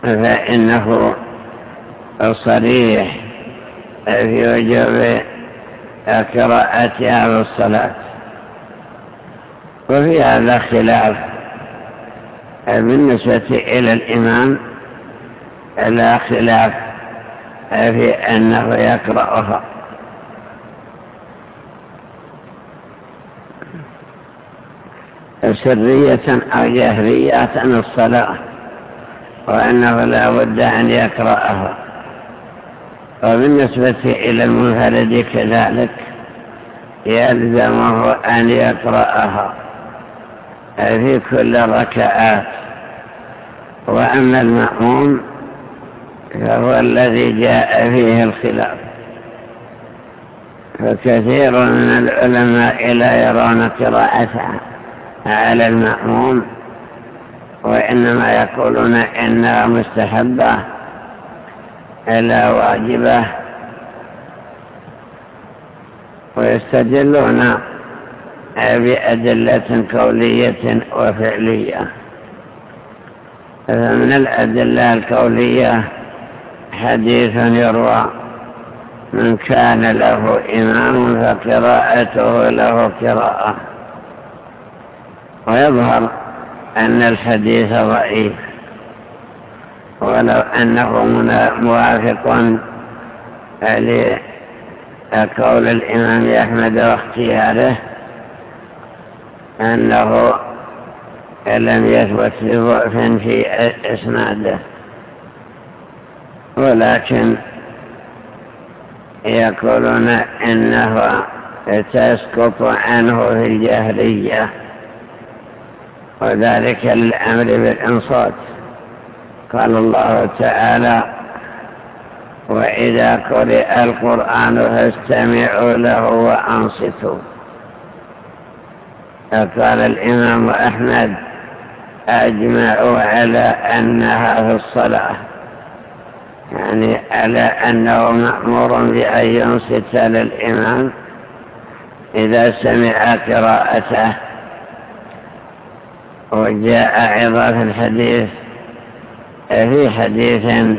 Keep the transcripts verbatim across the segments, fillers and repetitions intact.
فإنه صريح في وجوب قراءتها في الصلاة. وفي هذا خلاف بالنسبة إلى الإمام، لا خلاف في أنه يقرأها. سرية أو جهرية عن الصلاة، وأنه لا بد أن يقرأها. وبالنسبة إلى المنفرد كذلك يلزمه أن يقرأها في كل الركعات. وأما المأموم فهو الذي جاء فيه الخلاف، فكثير من العلماء لا يرون قراءتها على المأموم، وإنما يقولون إنها مستحبة لا واجبة، ويستدلون بأدلة قولية وفعلية. فمن الأدلة القولية حديث يروى: من كان له إمام فقراءته له قراءة. ويظهر أن الحديث ضعيف، ولو أنه موافق لقول الإمام أحمد واختياره أنه لم يثبت بضعف في إسناده، ولكن يقولون إنه تسقط عنه في الجاهلية، وذلك للأمر بالإنصات. قال الله تعالى: وإذا قرئ القرآن فاستمعوا له وأنصتوا. فقال الإمام أحمد: أجمعوا على أنها في الصلاة، يعني على أنه مأمور بأن ينصت للإمام إذا سمع قراءته. وجاء أيضا في الحديث في حديث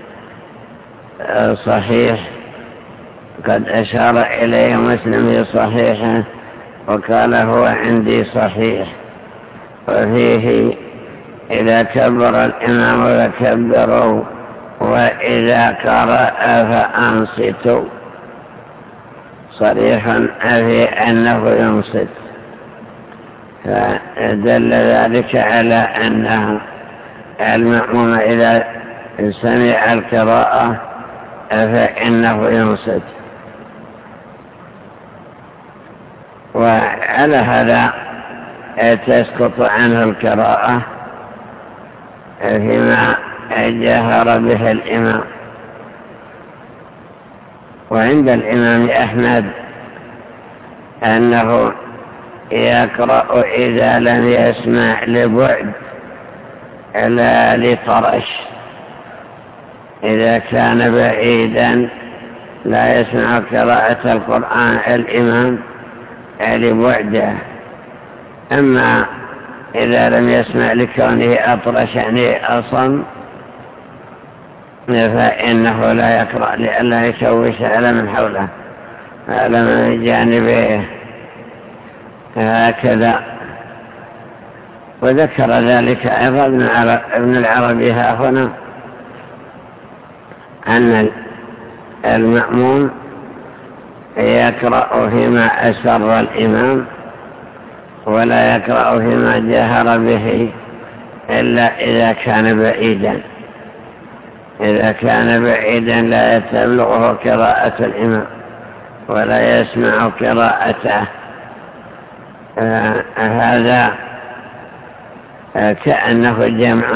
صحيح قد أشار إليه مسلم في صحيحه وقال هو عندي صحيح، وفيه: إذا كبر الإمام فكبروا، وإذا قرأ فأنصتوا. صريح في أنه ينصت، فدل ذلك على أنه المأموم إذا سمع القراءة فإنه ينصت. وعلى هذا تسقط عنه القراءة فيما جهر به الإمام. وعند الإمام أحمد أنه يقرأ إذا لم يسمع لبعد لا لطرش. إذا كان بعيدا لا يسمع قراءة القرآن الإمام لبعده. أما إذا لم يسمع لكونه أطرش يعني أصم فإنه لا يقرأ لئلا يشوش على من حوله على من جانبه هكذا. وذكر ذلك أيضا ابن العربي ها هنا أن المأموم يقرأ فيما أسر الإمام ولا يقرأ فيما جهر به إلا إذا كان بعيدا. إذا كان بعيدا لا يتبلغه قراءة الإمام ولا يسمع قراءته. هذا كأنه جمع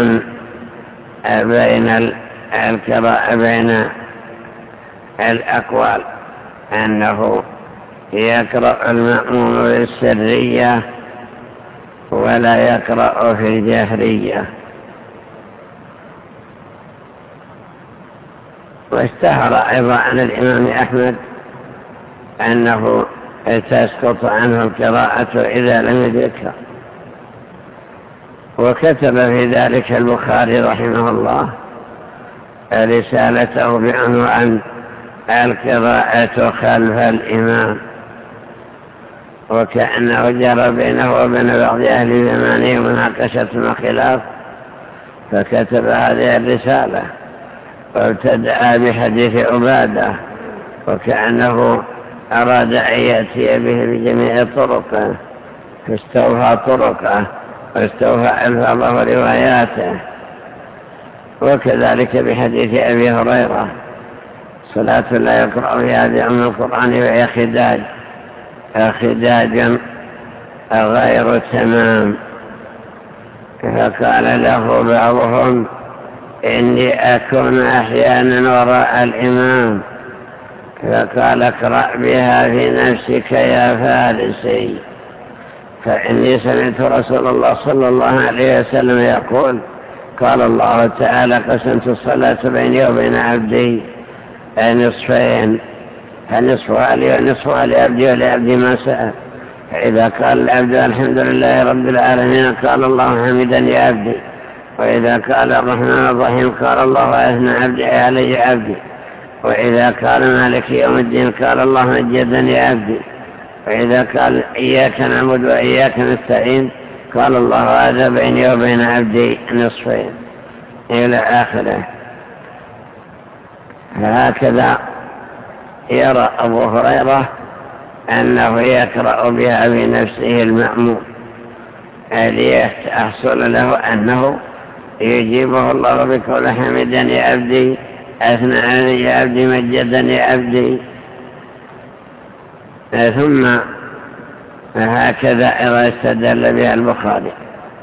بين القراءة بين الأقوال، أنه يقرأ المأموم بالسرية ولا يقرأ في الجهرية. واشتهر أيضا عن الإمام أحمد أنه تسقط عنه القراءة إذا لم يدركها. وكتب في ذلك البخاري رحمه الله رسالته بعنوان القراءة خلف الإمام، وكأنه جرى بينه وبين بعض أهل زمانه مناقشة وخلاف، فكتب هذه الرسالة وابتدأ بحديث عبادة، وكأنه أراد أن يأتي به بجميع طرقه، فاستوفى طرقه واستوفى ألفاظه ورواياته. وكذلك بحديث أبي هريرة: صلاة لا يقرأ فيها بأم القرآن وهي خداج خداج غير تمام. فقال له بعضهم: إني أكون أحيانا وراء الإمام، فقال: اقرأ بها في نفسك يا فارسي، فإني سمعت رسول الله صلى الله عليه وسلم يقول: قال الله تعالى: قسمت الصلاة بيني وبين عبدي نصفين، فنصفها لي ونصفها لعبدي ولعبدي ما سأل. فإذا قال العبد الحمد لله رب العالمين قال: الله حمدني يا عبدي. وإذا قال الرحمن الرحيم قال: الله أثنى عبدي علي عبدي. وإذا قال مالك يوم الدين قال: الله مجدني يا عبدي. وإذا قال إياك نعبد وإياك نستعين قال: الله هذا بيني وبين عبدي نصفين، إلى آخره. فهكذا يرى أبو هريرة أنه يقرأ بها بنفسه المأمون ليحصل له أنه يجيبه الله بقول: حمدني عبدي، أثنى علي عبدي، مجدني عبدي. ثم هكذا أيضا استدل بها البخاري.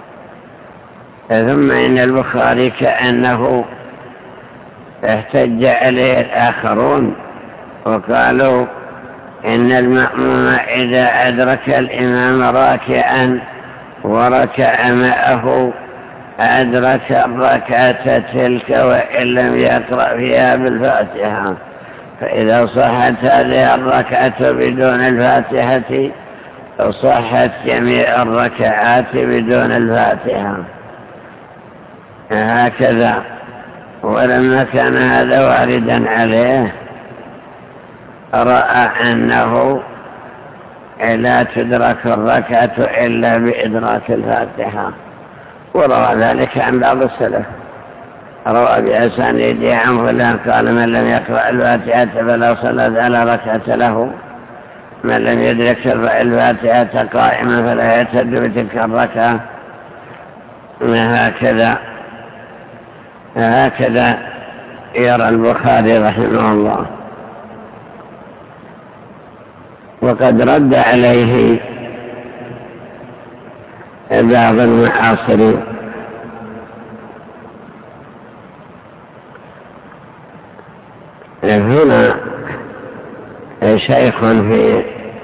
ثم إن البخاري كأنه احتج عليه الآخرون وقالوا: إن المأموم إذا أدرك الإمام راكعا وركع معه أدرك الركعة تلك وإن لم يقرأ فيها بالفاتحة، فإذا صحت هذه الركعة بدون الفاتحة صحت جميع الركعات بدون الفاتحة. هكذا. ولما كان هذا واردا عليه رأى أنه لا تدرك الركعة إلا بإدراك الفاتحة، وروى ذلك عن بعض السلف. روى بأسانيده عن فلان قال: من لم يقرأ الفاتحة فلا صلاة على ركعة له، من لم يدرك الفاتحة قائما فلا يعتد بتلك الركعة. هكذا هكذا يرى البخاري رحمه الله. وقد رد عليه بعض المعاصرين. هنا شيخ في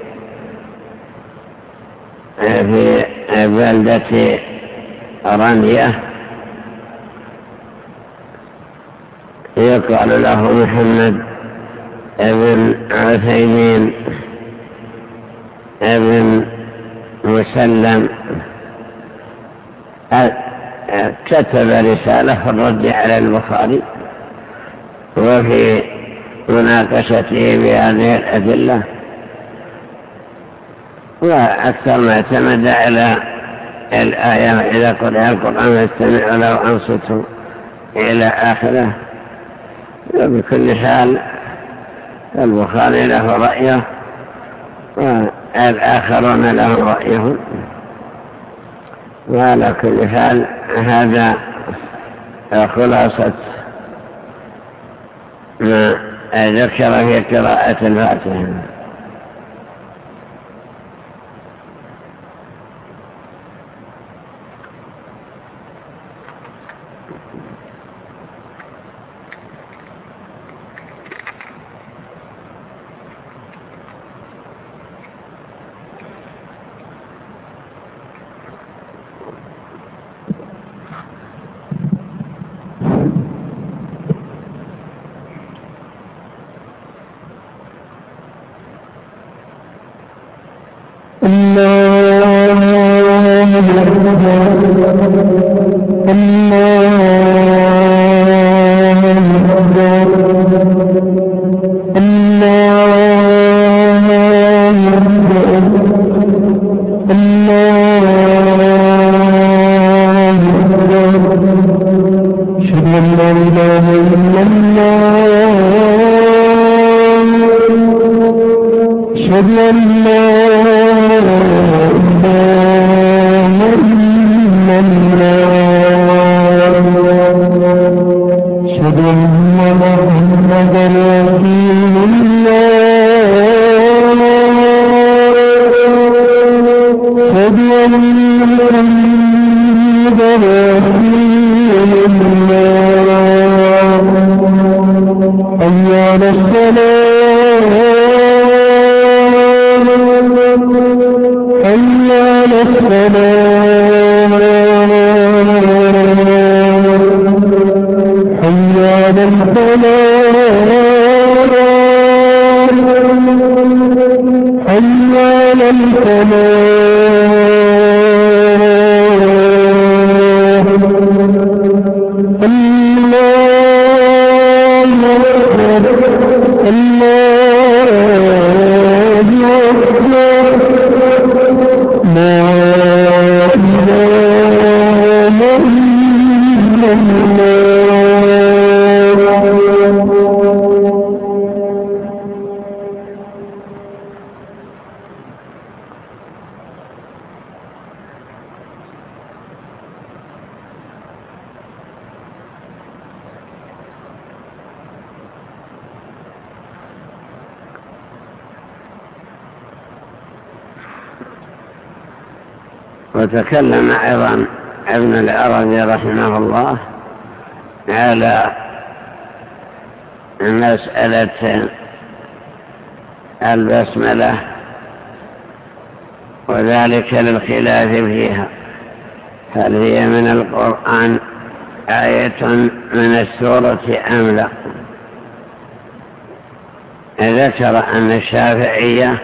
في بلدة رانية يقال له محمد ابن عثيمين ابن مسلم، كتب رسالة في الرد على البخاري وفي مناقشته بهذه الأدلة، وأكثر ما اعتمد على الآية: إذا قرأ القرآن فاستمعوا له وأنصتوا إلى آخره. وبكل حال البخاري له رأيه والآخرون لهم رأيهم، وعلى كل حال هذا خلاصة ما ذكر في قراءة الفاتحة. الله أن لا إله إلا الله أشهد أن لا إله إلا الله أشهد أن محمدا رسول الله أشهد أن محمدا رسول الله حي على الصلاة حي على الصلاة حي على الفلاح حي على الفلاح الله أكبر الله أكبر لا إله إلا الله. وتكلم أيضا ابن العربي رحمه الله على مسألة البسملة وذلك للخلاف فيها، هل هي من القرآن آية من السورة أم لا. ذكر أن الشافعية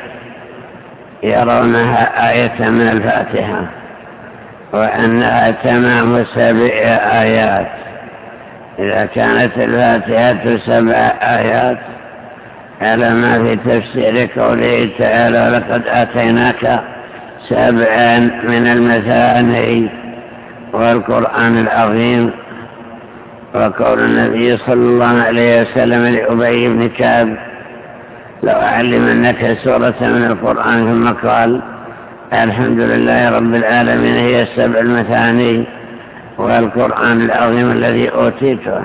يرونها آية من الفاتحة وأنها تمام سبع آيات. إذا كانت الفاتحة سبع آيات على ما في تفسير قوله تعالى لقد آتيناك سبعا من المثاني والقرآن العظيم، وقول النبي صلى الله عليه وسلم لأبي بن كعب لو أعلمنك سورة من القرآن، ثم قال الحمد لله رب العالمين هي السبع المثاني والقرآن العظيم الذي أوتيته،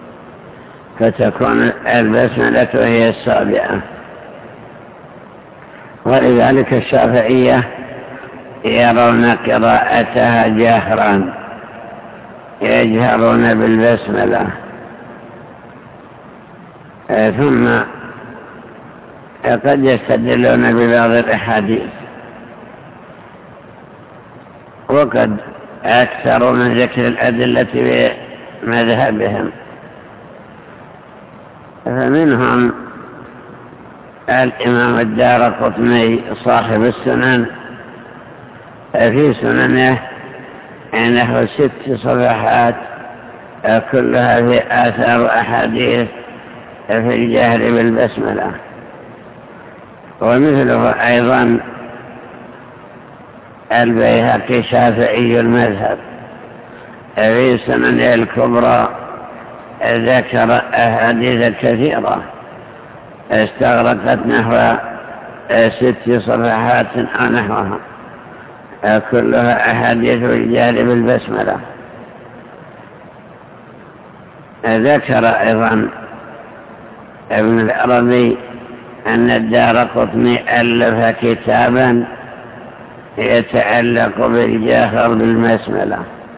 فتكون البسملة هي السابعة. ولذلك الشافعية يرون قراءتها جهرا، يجهرون بالبسملة. ثم قد يستدلون ببعض الأحاديث، وقد أكثروا من ذكر الأدلة بمذهبهم. فمنهم الإمام الدارقطني صاحب السنن، في سننه نحو ست صفحات كلها في آثار أحاديث في الجهر بالبسملة. ومثله أيضا البيهقي شافعي المذهب في سننه الكبرى ذكر أحاديث كثيرة استغرقت نحو ست صفحات أو نحوها، كلها أحاديث الجهر بالبسملة. ذكر أيضا ابن العربي أن الدارقطني ألف كتابا يتعلق بالجهر بالبسملة.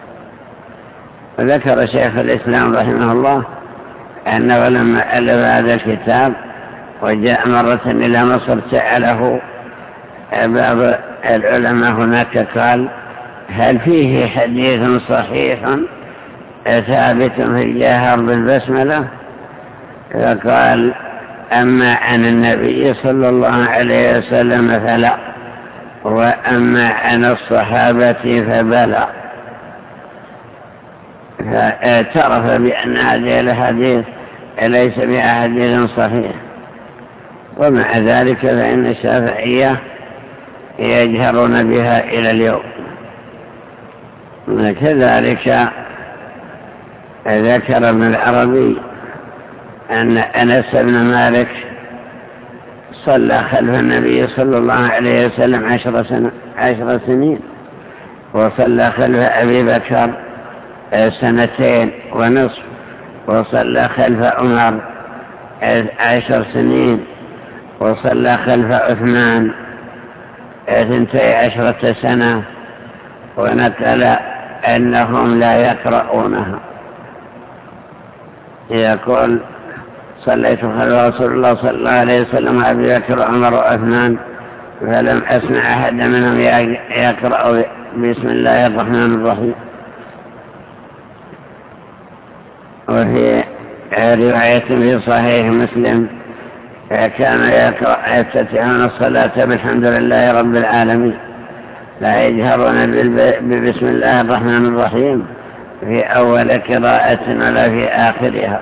وذكر شيخ الإسلام رحمه الله أنه لما ألف هذا الكتاب وجاء مرة إلى مصر سأله بعض العلماء هناك قال هل فيه حديث صحيح ثابت في الجهر بالبسملة؟ فقال أما عن النبي صلى الله عليه وسلم فلا، وأما عن الصحابة فبلا. فاعترف بأن هذه الحديث ليس بأحاديث صحيح. ومع ذلك فإن الشافعية يجهرون بها إلى اليوم. وكذلك ذكر ابن العربي أن أنس بن مالك صلى خلف النبي صلى الله عليه وسلم عشر, سنة عشر سنين، وصلى خلف أبي بكر سنتين ونصف، وصلى خلف عمر عشر سنين، وصلى خلف عثمان اثنتي عشرة سنة، ونقل أنهم لا يقرؤونها. يقول صليت خلف رسول الله صلى الله عليه وسلم أبي بكر وعمر وعثمان فلم أسمع أحد منهم يقرأ بسم الله الرحمن الرحيم. وفي رواية في صحيح مسلم كان يقرأ يفتتحون الصلاة بالحمد لله رب العالمين، لا يجهرون بسم الله الرحمن الرحيم في أول قراءة ولا في آخرها.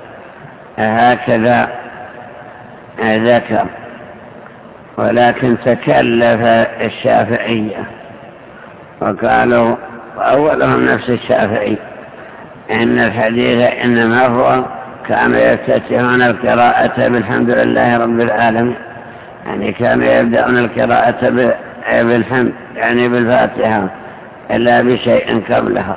هكذا ذكر. ولكن تكلف الشافعية وقالوا أولهم نفس الشافعي إن الحديث إنما هو كانوا يفتتحون القراءة بالحمد لله رب العالمين، يعني كانوا يبدأون القراءة بالحمد يعني بالفاتحة إلا بشيء قبلها.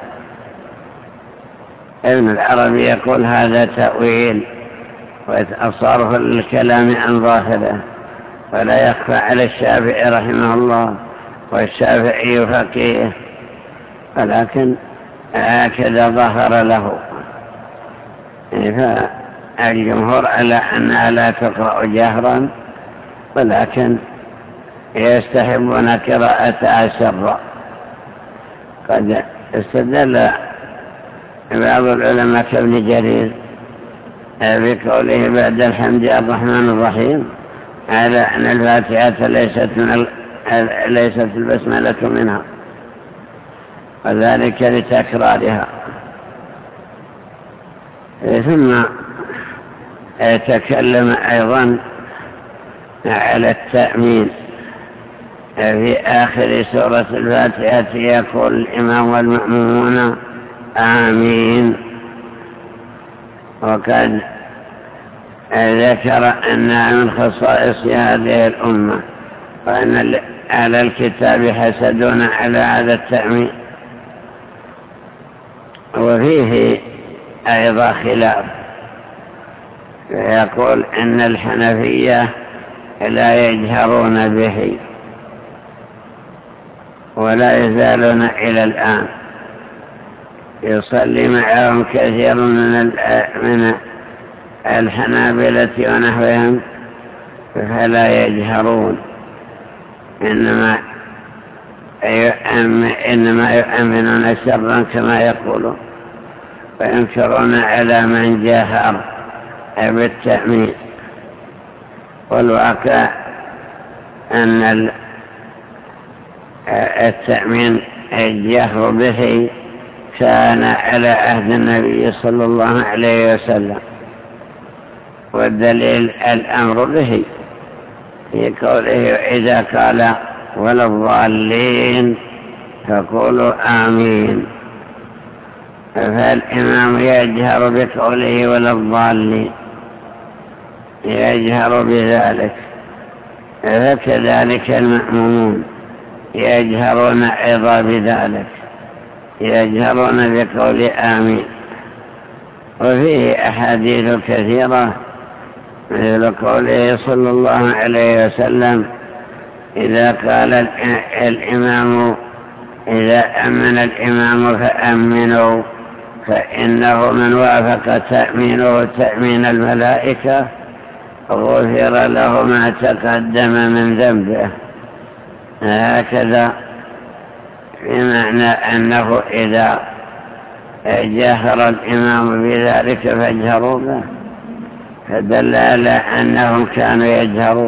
ابن العربي يقول هذا تأويل وصرف الكلام عن ظاهره، ولا يخفى على الشافعي رحمه الله، والشافعي فقيه، ولكن هكذا ظهر له. فالجمهور على أنها لا تقرأ جهرا، ولكن يستحبون قراءتها سرا. قد استدل بعض العلماء كابن جرير بقوله بعد الحمد الرحمن الرحيم على أن الفاتحة ليست, من ليست البسملة منها، وذلك لتكرارها. ثم تكلم أيضا على التأمين في آخر سورة الفاتحة، يقول الإمام والمأمومون آمين. وقد ذكر أنها من خصائص هذه الأمة، وأن أهل الكتاب حسدون على هذا التأمين. وفيه أيضا خلاف، يقول إن الحنفية لا يجهرون به ولا يزالون إلى الآن. يصلي معهم كثير من من الحنابلة ونحوهم فلا يجهرون، إنما إنما يؤمنون سرا كما يقولون، وينكرون على من جاهر بالتأمين. والواقع أن التأمين الجهر به كان على عهد النبي صلى الله عليه وسلم، والدليل الأمر به في قوله إذا قال ولا الضالين فقولوا آمين. فالإمام يجهر بقوله ولا الضالين، يجهر بذلك. فكذلك المأمومون يجهرون أيضا بذلك، يجهرون بقول آمين. وفيه أحاديث كثيرة مثل قوله صلى الله عليه وسلم إذا قال الإمام إذا أمن الإمام فأمنوا، فإنه من وافق تأمينه تأمين الملائكة غفر له ما تقدم من ذنبه. هكذا بمعنى أنه إذا جهر الإمام بذلك فاجهروا به، فدل على أنهم كانوا يجهرون.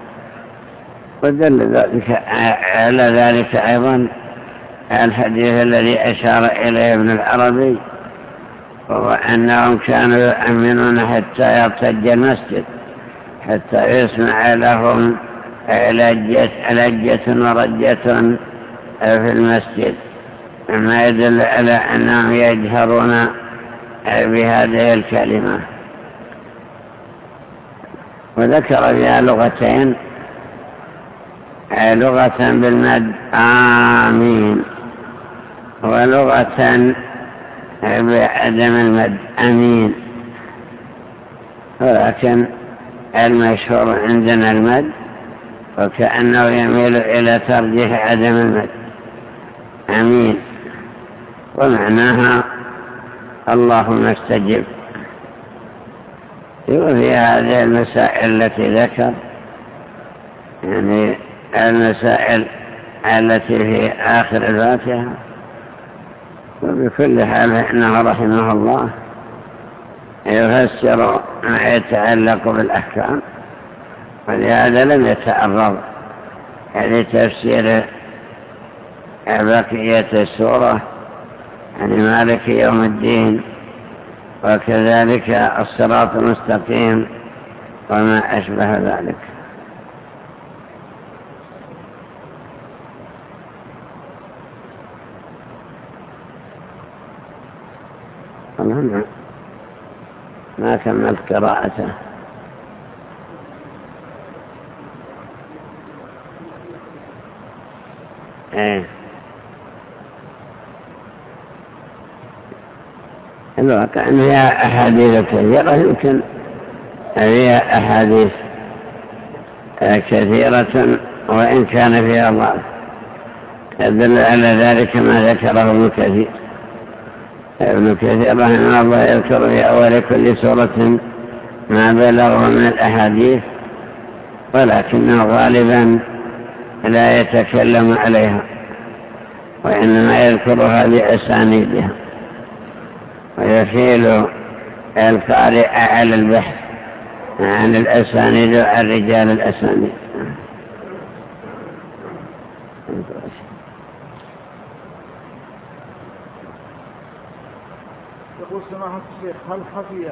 ودل ذلك على ذلك أيضا الحديث الذي أشار إليه ابن العربي، وهو أنهم كانوا يؤمنون حتى يرتج المسجد، حتى يسمع لهم لجة ورجة في المسجد، ما يدل على أنهم يجهرون بهذه الكلمة. وذكر فيها لغتين، لغة بالمد آمين، ولغة بعدم المد أمين، ولكن المشهور عندنا المد، وكأنه يميل إلى ترجيح عدم المد أمين، ومعناها اللهم استجب. وفي هذه المسائل التي ذكر، يعني المسائل التي في آخر الفاتحة. وبكل حال إنه رحمه الله يفسر ما يتعلق بالأحكام، ولهذا لم يتعرض لتفسير بقية السورة، يعني مالك يوم الدين، وكذلك الصراط المستقيم وما أشبه ذلك. الله ما كملت قراءته. ايه الواقع ان فيها احاديث كثيرة، يمكن فيها احاديث كثيرة وان كان فيها ضعف، يدل على ذلك ما ذكره ابن كثير. ابن كثير رحمه الله يذكر في أول كل سورة ما بلغه من الأحاديث، ولكنه غالبا لا يتكلم عليها، وإنما يذكرها بأسانيدها، ويحيل القارئ على البحث عن الأسانيد وعن رجال الأسانيد. يقول سماحة الشيخ، هل خفي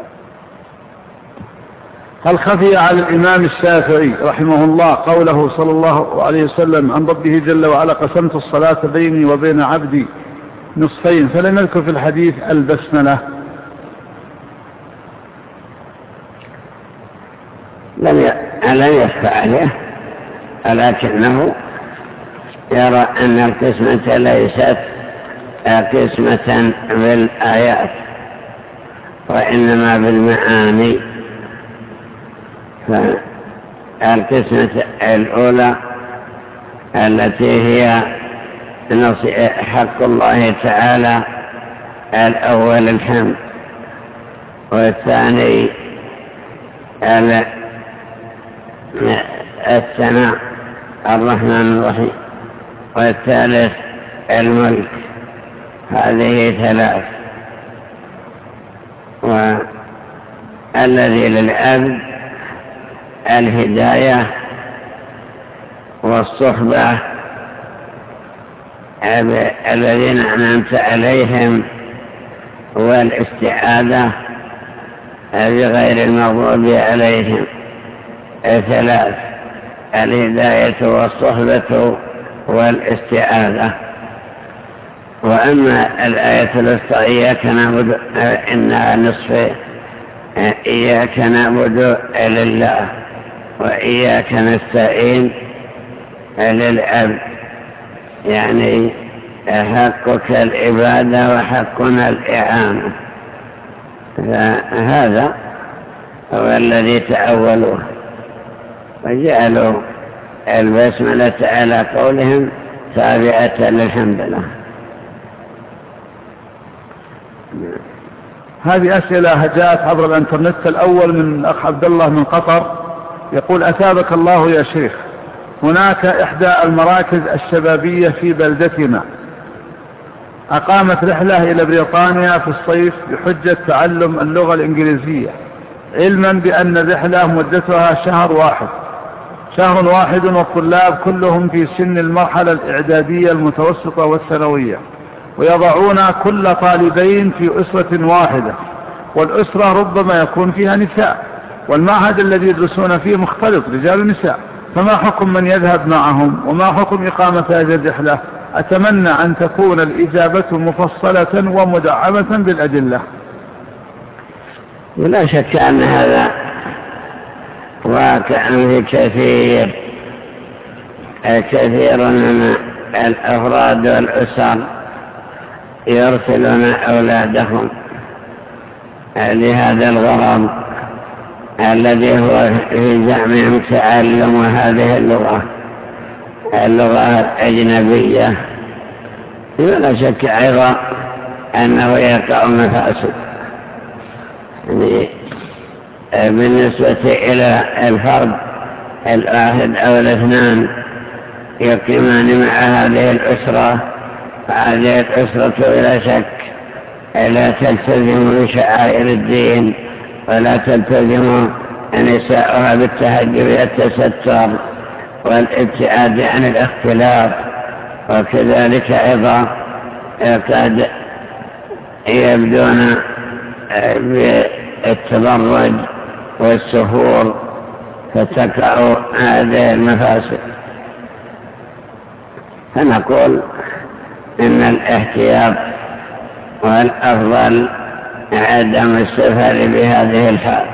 هل خفي على الإمام الشافعي رحمه الله قوله صلى الله عليه وسلم عن ربه جل وعلا قسمت الصلاة بيني وبين عبدي نصفين، فلم يذكر في الحديث البسملة؟ لم يخفى عليه، ولكنه يرى أن القسمة ليست قسمة بالآيات وإنما بالمعاني. فالقسمة الأولى التي هي حق الله تعالى الأول الحمد، والثاني الثناء الرحمن الرحيم، والثالث الملك. هذه ثلاث. والذي للعبد الهداية والصحبة الذين أنعمت عليهم، والاستعاذة بغير المغضوب عليهم. ثلاث: الهداية والصحبة والاستعاذة. وأما الآية الوسطى إياك نعبد إنها نصف إياك نعبد لله وإياك نستعين للعبد، يعني حقك العبادة وحقنا الإعانة. فهذا هو الذي تأولوه وجعلوا البسملة على قولهم تابعة للحمد لله. هذه أسئلة جاءت عبر الانترنت. الأول من أخ عبد الله من قطر يقول: أثابك الله يا شيخ، هناك إحدى المراكز الشبابية في بلدتنا أقامت رحلة إلى بريطانيا في الصيف بحجة تعلم اللغة الإنجليزية، علما بأن الرحلة مدتها شهر واحد شهر واحد والطلاب كلهم في سن المرحلة الإعدادية المتوسطة والثانوية، ويضعون كل طالبين في أسرة واحدة، والأسرة ربما يكون فيها نساء، والمعهد الذي يدرسون فيه مختلط رجال ونساء، فما حكم من يذهب معهم وما حكم إقامة هذه الرحلة؟ أتمنى أن تكون الإجابة مفصلة ومدعمة بالأدلة. ولا شك أن هذا واقع في كثير كثير من الأفراد والأسر يرسلون أولادهم لهذا الغرض الذي هو في زعمهم تعلم هذه اللغة اللغة الأجنبية. ولا شك أيضا أنه يقع مفاسد بالنسبة إلى الفرد الواحد أو الاثنان يقيمان مع هذه الأسرة، فهذه الأسرة بلا شك لا تلتزم بشعائر الدين ولا تلتزم نساؤها بالتهجر والتستر والابتعاد عن الاختلاط، وكذلك أيضا قد يبدون بالتبرج والسفور فتقع هذه المفاسد. فنقول إن الاحتياط والأفضل عدم السفر بهذه الحال.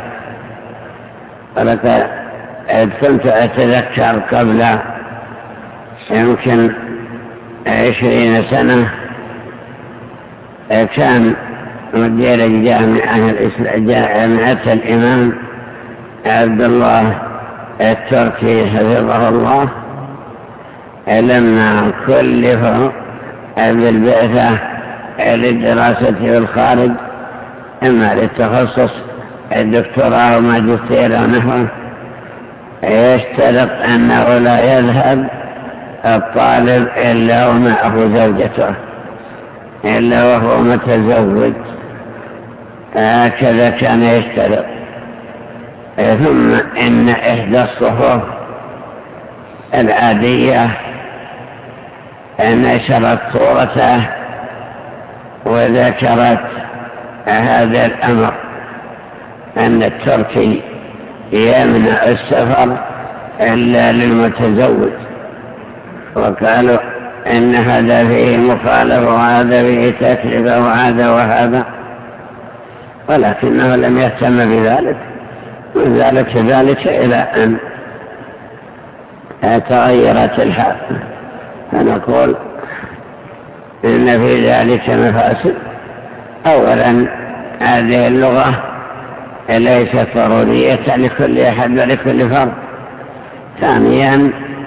ولقد كنت أتذكر قبل يمكن عشرين سنة كان مدير الجامعة جامعة الإمام عبد الله التركي حفظه الله لما كلفوا بالبعثة للدراسة في الخارج إما للتخصص الدكتوراه وماجستير ونحوه، يشترط أنه لا يذهب الطالب إلا ومعه زوجته إلا وهو متزوج، هكذا كان يشترط. ثم إن إحدى الصفوف العادية نشرت صورته وذكرت هذا الأمر أن التركي يمنع السفر إلا للمتزوج، وقالوا إن هذا فيه مخالفة وهذا فيه تكلفة وهذا وهذا، ولكنه لم يهتم بذلك، وذلك ذلك إلى أن تغيرت الحال. فنقول إن في ذلك مفاسد. أولا هذه اللغة ليست ضرورية لكل أحد ولكل فرد. ثانيا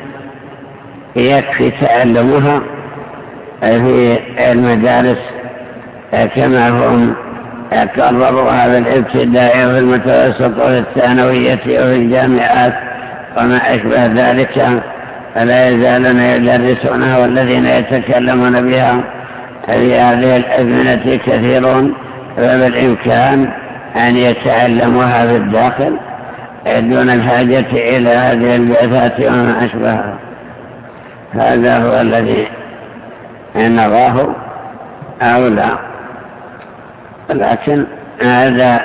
يكفي تعلمها في المدارس كما هم قرروا بالابتدائي وفي المتوسط وفي الثانوية وفي الجامعات وما أشبه ذلك، فلا يزالون يدرسونها، والذين يتكلمون بها في هذه الأزمنة كثيرون، فبالإمكان أن يتعلموها في الداخل دون الحاجة إلى هذه البعثات وما أشبهها. هذا هو الذي نراه أولى، لكن هذا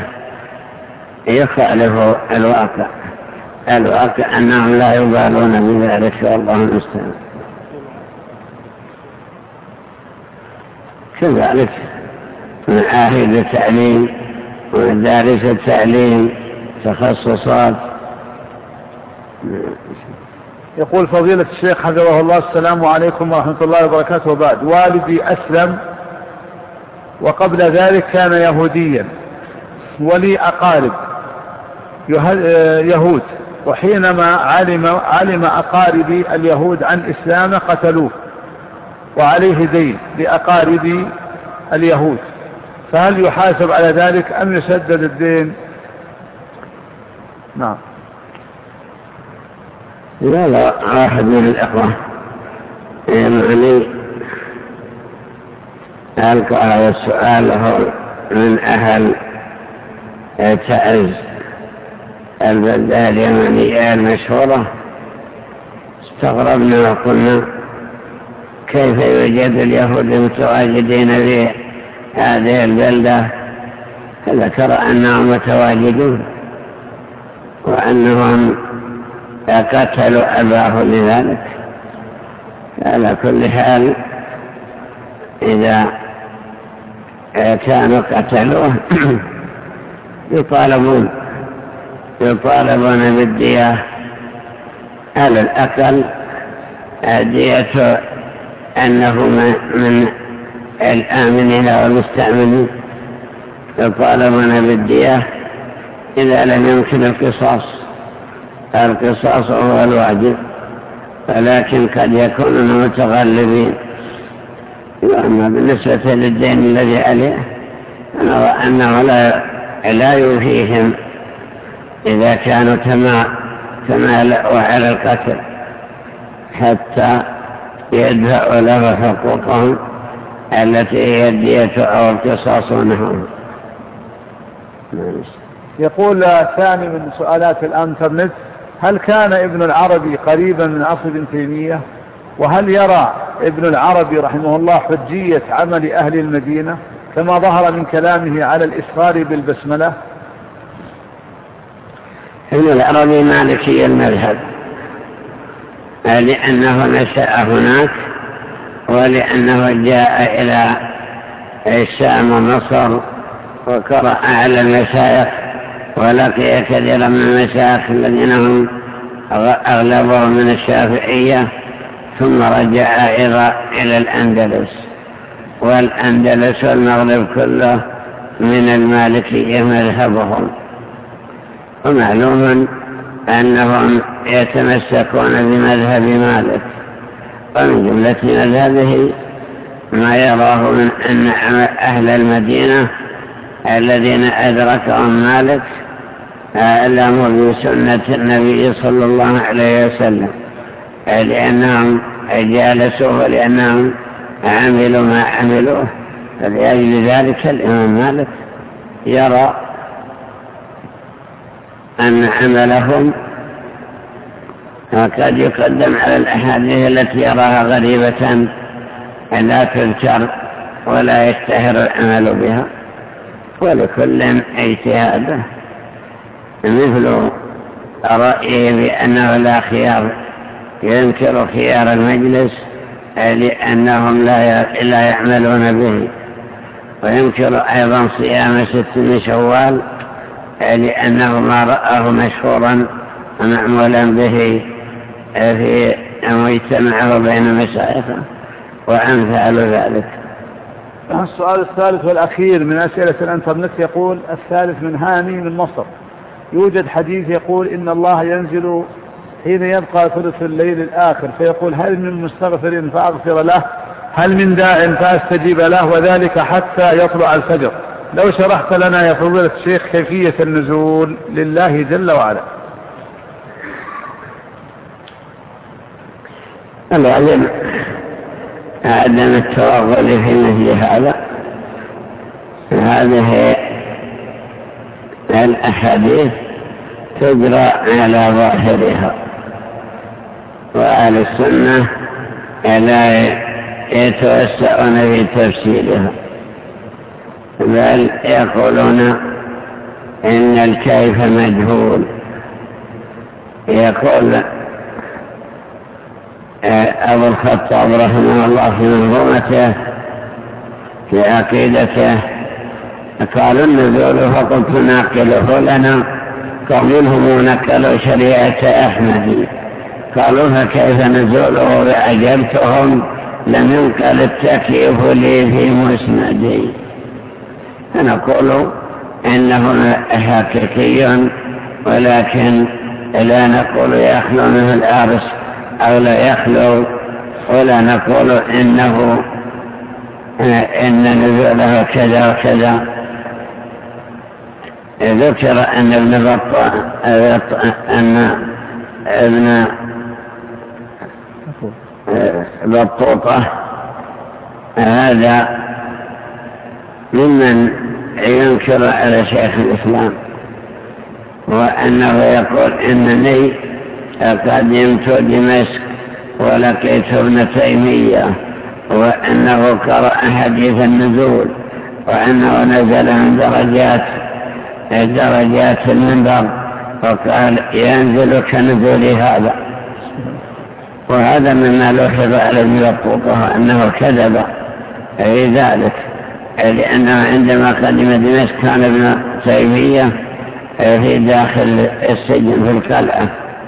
يخالف الواقع. الواقع أنهم لا يبالون بذلك، والله المستعان. كذلك معاهد التعليم ومدارس التعليم تخصصات. يقول فضيلة الشيخ حفظه الله: السلام عليكم ورحمة الله وبركاته. وبعد، والدي أسلم وقبل ذلك كان يهوديا، ولي أقارب يهود، وحينما علم, علم أقاربي اليهود عن إسلامه قتلوه، وعليه دين لأقاربي اليهود، فهل يحاسب على ذلك أم يسدد الدين؟ نعم. لا لا واحد من الأخوة يعني ألقى هذا السؤال من أهل تعز البلدة اليمنية المشهورة، استغربنا وقلنا كيف يوجد اليهود متواجدين في هذه البلدة، فذكر أنهم متواجدون وأنهم قتلوا أباه لذلك. على كل حال إذا كانوا قتلوه يطالبون يطالبون بالدية على الأقل دية أنه من الآمنين والمستأمنين، يطالبون بالدية إذا لم يمكن القصاص. القصاص هو الواجب، ولكن قد يكونون متغلبين. وأما بالنسبة للدين الذي عليه نرى أنه لا, لا يوفيهم إذا كانوا تمالأوا على القتل حتى يدفعوا له حقوقهم التي هي الدية أو القصاص ونحوه. يقول ثاني من سؤالات الانترنت: هل كان ابن العربي قريبا من عصر ابن تيمية؟ وهل يرى ابن العربي رحمه الله حجية عمل أهل المدينة كما ظهر من كلامه على الإسرار بالبسملة؟ ابن العربي مالكي المذهب، لأنه نشأ هناك ولأنه جاء إلى الشام ومصر وقرأ على المشايخ ولقي كثيرا من المشايخ الذين هم أغلبهم من الشافعية، ثم رجع إلى الأندلس، والأندلس والمغرب كله من المالكية مذهبهم. ومعلوم أنهم يتمسكون بمذهب مالك، ومن جملة مذهبه ما يراه من أن أهل المدينة الذين أدركهم مالك أعلموا بسنة النبي صلى الله عليه وسلم، لأنهم جالسوا ولأنهم عملوا ما عملوه. فلأجل ذلك الإمام مالك يرى أن عملهم قد يقدم على الأحاديث التي يراها غريبة لا تذكر ولا يشتهر العمل بها، ولكل اجتهاده، مثل رأيه بأنه لا خيار، ينكر خيار المجلس لأنهم لا يعملون به، وينكر أيضا صيام ست من شوال لأنه ما رآه مشهورا ومعمولا به في مجتمعه بين مشايخه وأمثال ذلك. السؤال الثالث والأخير من أسئلة الانترنت يقول الثالث من هاني من مصر: يوجد حديث يقول إن الله ينزل حين يبقى ثلث الليل الآخر فيقول هل من مستغفر فأغفر له، هل من داع فأستجيب له، وذلك حتى يطلع الفجر. لو شرحت لنا يا فضيلة الشيخ كيفية النزول لله جل وعلا. العلم عدم التوغل في مثل هذا. هذه الأحاديث تجرى على ظاهرها، وأهل السنة لا يتوسعون في تفسيرها، بل يقولون إن الكيف مجهول. يقول أبو الخطاب رحمه الله في منظومته في عقيدته: قالوا النزول فقلت ناقله لنا، قومهم نقلوا شريعة أحمد، قالوا فكيف نزوله وأجبتهم لم ينقل التكييف لي في مسندي. فنقول إنه حقيقي، ولكن لا نقول يخلو منه الأرش أو لا يخلو، ولا نقول إنه إن نزوله كذا وكذا. ذكر أن ابن بطة أن ابن بطوطة هذا ممن ينكر على شيخ الإسلام، وأنه يقول إنني قدمت دمشق ولقيت ابن تيمية، وأنه قرأ حديث النزول، وأنه نزل من درجات درجات المنبر وقال ينزل كنزول هذا. وهذا مما لوحظ على ابن بطوطة أنه كذب في ذلك، لأنه عندما قدم دمشق كان ابن تيمية في داخل السجن في القلعة،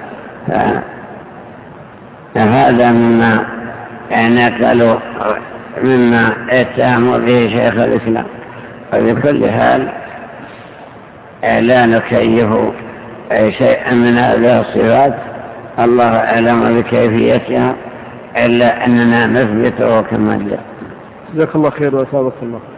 فهذا مما نقلوا مما اتهموا به شيخ الإسلام. وبكل حال لا نكيف شيئا من هذه الصفات، الله أعلم بكيفيتها، إلا أننا نثبته كما جاء. جزاك الله خير وأثابك الله.